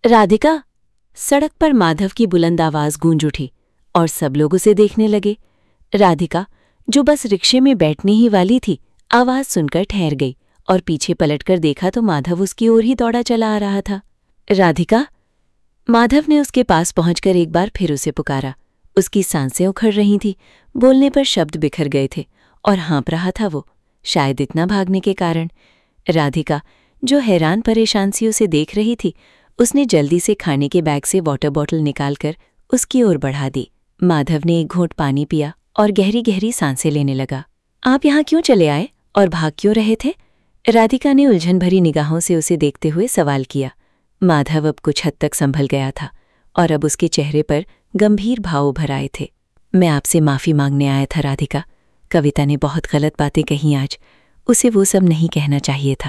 राधिका। सड़क पर माधव की बुलंद आवाज गूंज उठी और सब लोग उसे देखने लगे। राधिका, जो बस रिक्शे में बैठने ही वाली थी, आवाज सुनकर ठहर गई और पीछे पलटकर देखा तो माधव उसकी ओर ही दौड़ा चला आ रहा था। राधिका। माधव ने उसके पास पहुंचकर एक बार फिर उसे पुकारा। उसकी सांसें उखड़ रही थीं, बोलने पर शब्द बिखर गए थे और हाँप रहा था वो, शायद इतना भागने के कारण। राधिका, जो हैरान परेशान सी उसे देख रही थी, उसने जल्दी से खाने के बैग से वाटर बॉटल निकालकर उसकी ओर बढ़ा दी। माधव ने एक घूंट पानी पिया और गहरी गहरी सांसें लेने लगा। आप यहाँ क्यों चले आए और भाग क्यों रहे थे? राधिका ने उलझन भरी निगाहों से उसे देखते हुए सवाल किया। माधव अब कुछ हद तक संभल गया था और अब उसके चेहरे पर गंभीर भाव उभर आए थे। मैं आपसे माफ़ी मांगने आया था राधिका। कविता ने बहुत गलत बातें कही आज। उसे वो सब नहीं कहना चाहिए था।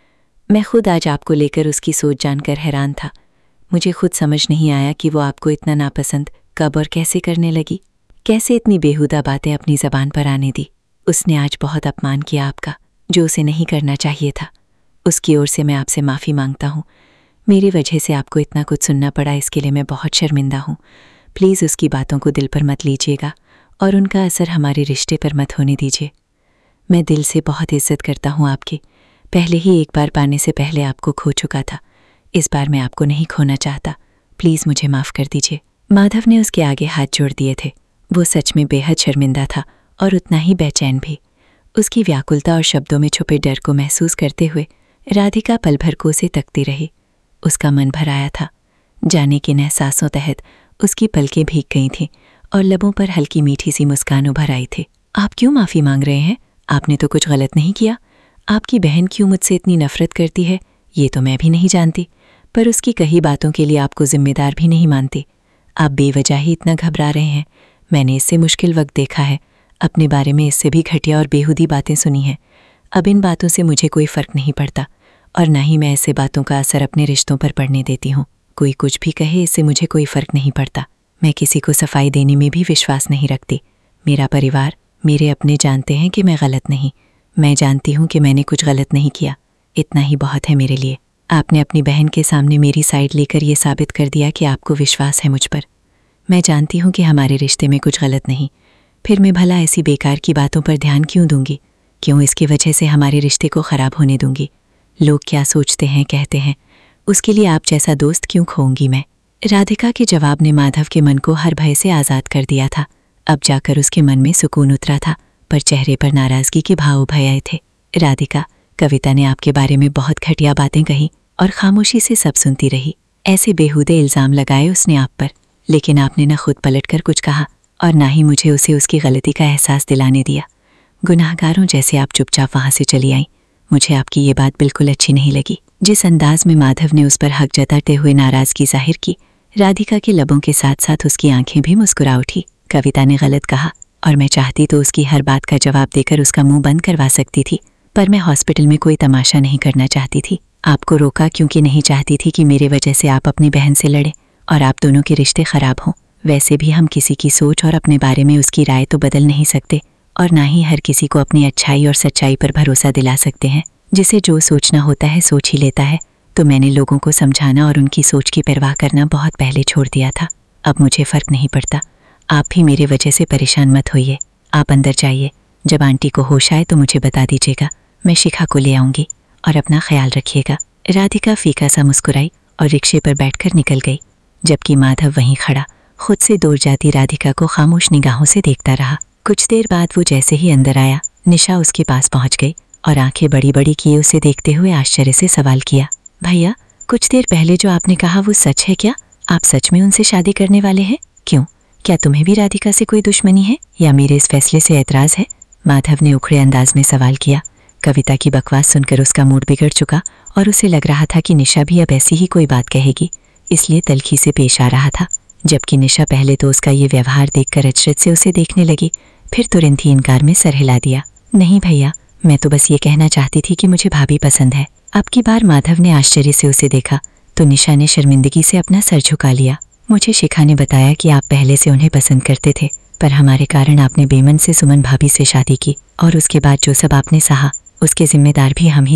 मैं खुद आज आपको लेकर उसकी सोच जानकर हैरान था। मुझे खुद समझ नहीं आया कि वो आपको इतना नापसंद कब और कैसे करने लगी। कैसे इतनी बेहुदा बातें अपनी ज़बान पर आने दी। उसने आज बहुत अपमान किया आपका, जो उसे नहीं करना चाहिए था। उसकी ओर से मैं आपसे माफ़ी मांगता हूँ। मेरी वजह से आपको इतना कुछ सुनना पड़ा, इसके लिए मैं बहुत शर्मिंदा हूँ। प्लीज़ उसकी बातों को दिल पर मत लीजिएगा और उनका असर हमारे रिश्ते पर मत होने दीजिए। मैं दिल से बहुत इज्जत करता हूँ आपकी। पहले ही एक बार पाने से पहले आपको खो चुका था। इस बार मैं आपको नहीं खोना चाहता। प्लीज़ मुझे माफ़ कर दीजिए। माधव ने उसके आगे हाथ जोड़ दिए थे। वो सच में बेहद शर्मिंदा था और उतना ही बेचैन भी। उसकी व्याकुलता और शब्दों में छुपे डर को महसूस करते हुए राधिका पल भर को उसे तकती रही। उसका मन भर आया था। जाने किन एहसासों तहत उसकी पलकें भीग गई थीं और लबों पर हल्की मीठी सी मुस्कान उभर आई थी। आप क्यों माफ़ी मांग रहे हैं? आपने तो कुछ गलत नहीं किया। आपकी बहन क्यों मुझसे इतनी नफ़रत करती है, ये तो मैं भी नहीं जानती, पर उसकी कही बातों के लिए आपको जिम्मेदार भी नहीं मानती। आप बेवजह ही इतना घबरा रहे हैं। मैंने इससे मुश्किल वक्त देखा है। अपने बारे में इससे भी घटिया और बेहुदी बातें सुनी हैं। अब इन बातों से मुझे कोई फ़र्क नहीं पड़ता और ना ही मैं ऐसे बातों का असर अपने रिश्तों पर पड़ने देती हूँ। कोई कुछ भी कहे, इससे मुझे कोई फ़र्क नहीं पड़ता। मैं किसी को सफाई देने में भी विश्वास नहीं रखती। मेरा परिवार, मेरे अपने जानते हैं कि मैं गलत नहीं। मैं जानती हूँ कि मैंने कुछ गलत नहीं किया। इतना ही बहुत है मेरे लिए। आपने अपनी बहन के सामने मेरी साइड लेकर ये साबित कर दिया कि आपको विश्वास है मुझ पर। मैं जानती हूँ कि हमारे रिश्ते में कुछ गलत नहीं। फिर मैं भला ऐसी बेकार की बातों पर ध्यान क्यों दूंगी? क्यों इसकी वजह से हमारे रिश्ते को ख़राब होने दूंगी? लोग क्या सोचते हैं, कहते हैं, उसके लिए आप जैसा दोस्त क्यों खोऊंगी मैं? राधिका के जवाब ने माधव के मन को हर भय से आज़ाद कर दिया था। अब जाकर उसके मन में सुकून उतरा था, पर चेहरे पर नाराज़गी के भाव उभर आए थे। राधिका, कविता ने आपके बारे में बहुत घटिया बातें कही और खामोशी से सब सुनती रही। ऐसे बेहूदे इल्ज़ाम लगाए उसने आप पर, लेकिन आपने न खुद पलटकर कुछ कहा और ना ही मुझे उसे उसकी गलती का एहसास दिलाने दिया। गुनाहगारों जैसे आप चुपचाप वहाँ से चली आईं। मुझे आपकी ये बात बिल्कुल अच्छी नहीं लगी। जिस अंदाज में माधव ने उस पर हक जताते हुए नाराज़गी जाहिर की, राधिका के लबों के साथ साथ उसकी आंखें भी मुस्कुरा उठी। कविता ने गलत कहा और मैं चाहती तो उसकी हर बात का जवाब देकर उसका मुंह बंद करवा सकती थी, पर मैं हॉस्पिटल में कोई तमाशा नहीं करना चाहती थी। आपको रोका क्योंकि नहीं चाहती थी कि मेरे वजह से आप अपनी बहन से लड़ें और आप दोनों के रिश्ते ख़राब हों। वैसे भी हम किसी की सोच और अपने बारे में उसकी राय तो बदल नहीं सकते और ना ही हर किसी को अपनी अच्छाई और सच्चाई पर भरोसा दिला सकते हैं। जिसे जो सोचना होता है सोच ही लेता है। तो मैंने लोगों को समझाना और उनकी सोच की परवाह करना बहुत पहले छोड़ दिया था। अब मुझे फ़र्क नहीं पड़ता। आप भी मेरे वजह से परेशान मत होइए। आप अंदर जाइए। जब आंटी को होश आए तो मुझे बता दीजिएगा। मैं शिखा को ले आऊँगी और अपना ख्याल रखिएगा। राधिका फीका सा मुस्कुराई और रिक्शे पर बैठकर निकल गई, जबकि माधव वहीं खड़ा खुद से दूर जाती राधिका को खामोश निगाहों से देखता रहा। कुछ देर बाद वो जैसे ही अंदर आया, निशा उसके पास पहुंच गई और आंखें बड़ी बड़ी किए उसे देखते हुए आश्चर्य से सवाल किया, भैया, कुछ देर पहले जो आपने कहा वो सच है क्या? आप सच में उनसे शादी करने वाले हैं? क्यों? क्या तुम्हें भी राधिका से कोई दुश्मनी है या मेरे इस फैसले से ऐतराज़ है? माधव ने उखड़े अंदाज में सवाल किया। कविता की बकवास सुनकर उसका मूड बिगड़ चुका और उसे लग रहा था कि निशा भी अब ऐसी ही कोई बात कहेगी, इसलिए तल्खी से पेश आ रहा था। जबकि निशा पहले तो उसका ये व्यवहार देखकर अचरज से उसे देखने लगी, फिर तुरंत ही इनकार में सर हिला दिया। नहीं भैया, मैं तो बस ये कहना चाहती थी कि मुझे भाभी पसंद है। अब की बार माधव ने आश्चर्य से उसे देखा तो निशा ने शर्मिंदगी से अपना सर झुका लिया। मुझे शिखा ने बताया कि आप पहले से उन्हें पसंद करते थे, पर हमारे कारण आपने बेमन से सुमन भाभी से शादी की और उसके बाद जो सब आपने सहा उसके जिम्मेदार भी हम ही थे।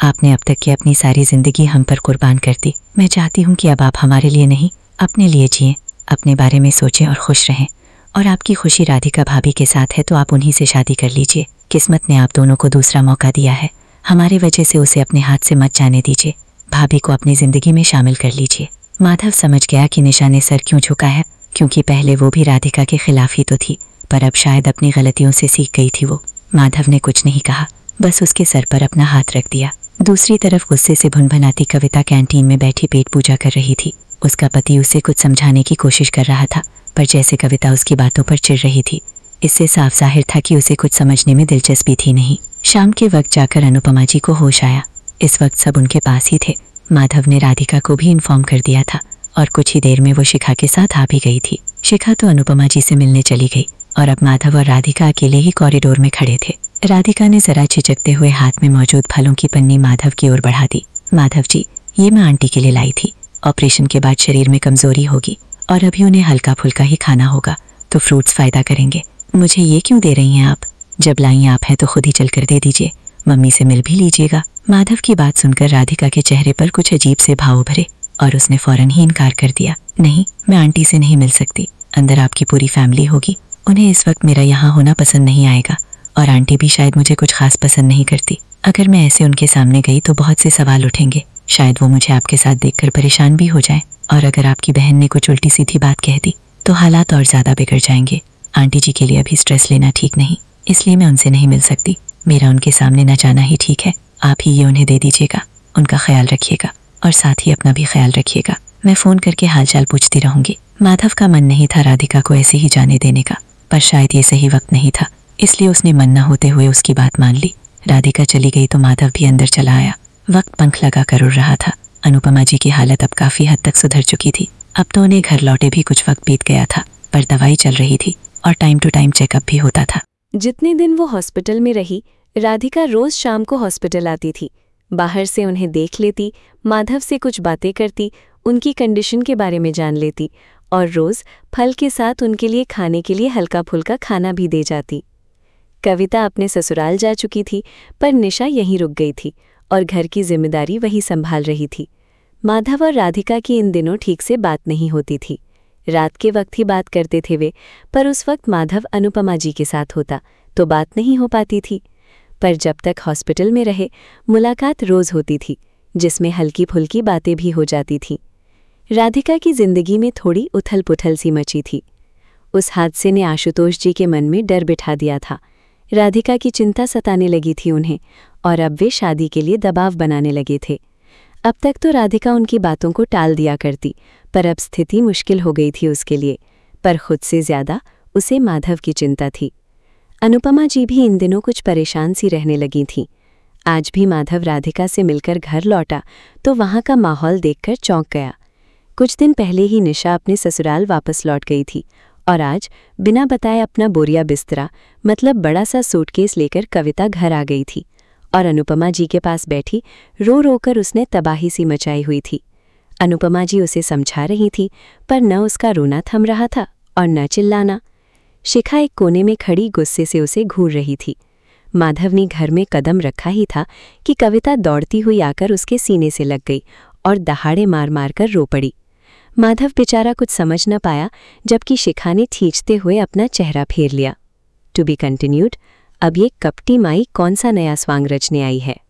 आपने अब तक की अपनी सारी ज़िंदगी हम पर कुर्बान कर दी। मैं चाहती हूँ कि अब आप हमारे लिए नहीं, अपने लिए जिएं, अपने बारे में सोचें और खुश रहें। और आपकी खुशी राधिका भाभी के साथ है तो आप उन्हीं से शादी कर लीजिए। किस्मत ने आप दोनों को दूसरा मौका दिया है। हमारे वजह से उसे अपने हाथ से मत जाने दीजिए। भाभी को अपनी ज़िंदगी में शामिल कर लीजिए। माधव समझ गया कि निशा ने सर क्यों झुका है, क्योंकि पहले वो भी राधिका के खिलाफ ही तो थी, पर अब शायद अपनी गलतियों से सीख गई थी वो। माधव ने कुछ नहीं कहा, बस उसके सर पर अपना हाथ रख दिया। दूसरी तरफ गुस्से से भुनभुनाती कविता कैंटीन में बैठी पेट पूजा कर रही थी। उसका पति उसे कुछ समझाने की कोशिश कर रहा था, पर जैसे कविता उसकी बातों पर चिढ़ रही थी, इससे साफ जाहिर था कि उसे कुछ समझने में दिलचस्पी थी नहीं। शाम के वक्त जाकर अनुपमा जी को होश आया। इस वक्त सब उनके पास ही थे। माधव ने राधिका को भी इन्फॉर्म कर दिया था और कुछ ही देर में वो शिखा के साथ आ भी गई थी। शिखा तो अनुपमा जी से मिलने चली गई और अब माधव और राधिका अकेले ही कॉरिडोर में खड़े थे। राधिका ने जरा झिझकते हुए हाथ में मौजूद फलों की पन्नी माधव की ओर बढ़ा दी। माधव जी, ये मैं आंटी के लिए लाई थी। ऑपरेशन के बाद शरीर में कमजोरी होगी और अभी उन्हें हल्का फुल्का ही खाना होगा, तो फ्रूट्स फायदा करेंगे। मुझे ये क्यों दे रही हैं आप? जब लाई आप हैं तो खुद ही चल कर दे दीजिए, मम्मी से मिल भी लीजिएगा। माधव की बात सुनकर राधिका के चेहरे पर कुछ अजीब से भाव उभरे और उसने फौरन ही इनकार कर दिया। नहीं, मैं आंटी से नहीं मिल सकती। अंदर आपकी पूरी फैमिली होगी, उन्हें इस वक्त मेरा यहाँ होना पसंद नहीं आएगा और आंटी भी शायद मुझे कुछ खास पसंद नहीं करती। अगर मैं ऐसे उनके सामने गई तो बहुत से सवाल उठेंगे, शायद वो मुझे आपके साथ देखकर परेशान भी हो जाए, और अगर आपकी बहन ने कुछ उल्टी सीधी बात कह दी तो हालात और ज़्यादा बिगड़ जाएंगे। आंटी जी के लिए अभी स्ट्रेस लेना ठीक नहीं, इसलिए मैं उनसे नहीं मिल सकती। मेरा उनके सामने न जाना ही ठीक है। आप ही ये उन्हें दे दीजिएगा। उनका ख्याल रखिएगा और साथ ही अपना भी ख्याल रखिएगा। मैं फ़ोन करके हालचाल पूछती रहूँगी। माधव का मन नहीं था राधिका को ऐसे ही जाने देने का, पर शायद ये सही वक्त नहीं था, इसलिए उसने मन न होते हुए उसकी बात मान ली। राधिका चली गई तो माधव भी अंदर चला आया। वक्त पंख लगा कर उड़ रहा था। अनुपमा जी की हालत अब काफ़ी हद तक सुधर चुकी थी। अब तो उन्हें घर लौटे भी कुछ वक्त बीत गया था, पर दवाई चल रही थी और टाइम टू टाइम चेकअप भी होता था। जितने दिन वो हॉस्पिटल में रही, राधिका रोज शाम को हॉस्पिटल आती थी। बाहर से उन्हें देख लेती, माधव से कुछ बातें करती, उनकी कंडीशन के बारे में जान लेती और रोज फल के साथ उनके लिए खाने के लिए हल्का फुल्का खाना भी दे जाती। कविता अपने ससुराल जा चुकी थी, पर निशा यहीं रुक गई थी और घर की जिम्मेदारी वही संभाल रही थी। माधव और राधिका की इन दिनों ठीक से बात नहीं होती थी। रात के वक्त ही बात करते थे वे, पर उस वक्त माधव अनुपमा जी के साथ होता तो बात नहीं हो पाती थी। पर जब तक हॉस्पिटल में रहे, मुलाकात रोज होती थी, जिसमें हल्की फुल्की बातें भी हो जाती थीं। राधिका की जिंदगी में थोड़ी उथल पुथल सी मची थी। उस हादसे ने आशुतोष जी के मन में डर बिठा दिया था। राधिका की चिंता सताने लगी थी उन्हें, और अब वे शादी के लिए दबाव बनाने लगे थे। अब तक तो राधिका उनकी बातों को टाल दिया करती, पर अब स्थिति मुश्किल हो गई थी उसके लिए। पर खुद से ज्यादा उसे माधव की चिंता थी। अनुपमा जी भी इन दिनों कुछ परेशान सी रहने लगी थीं। आज भी माधव राधिका से मिलकर घर लौटा तो वहाँ का माहौल देखकर चौंक गया। कुछ दिन पहले ही निशा अपने ससुराल वापस लौट गई थी और आज बिना बताए अपना बोरिया बिस्तरा, मतलब बड़ा सा सूटकेस लेकर कविता घर आ गई थी और अनुपमा जी के पास बैठी रो रो कर उसने तबाही सी मचाई हुई थी। अनुपमा जी उसे समझा रही थी, पर न उसका रोना थम रहा था और न चिल्लाना। शिखा एक कोने में खड़ी गुस्से से उसे घूर रही थी। माधव ने घर में कदम रखा ही था कि कविता दौड़ती हुई आकर उसके सीने से लग गई और दहाड़े मार मार कर रो पड़ी। माधव बेचारा कुछ समझ न पाया, जबकि शिखा ने खींचते हुए अपना चेहरा फेर लिया। To be continued. अब ये कपटी माई कौन सा नया स्वांग रचने आई है।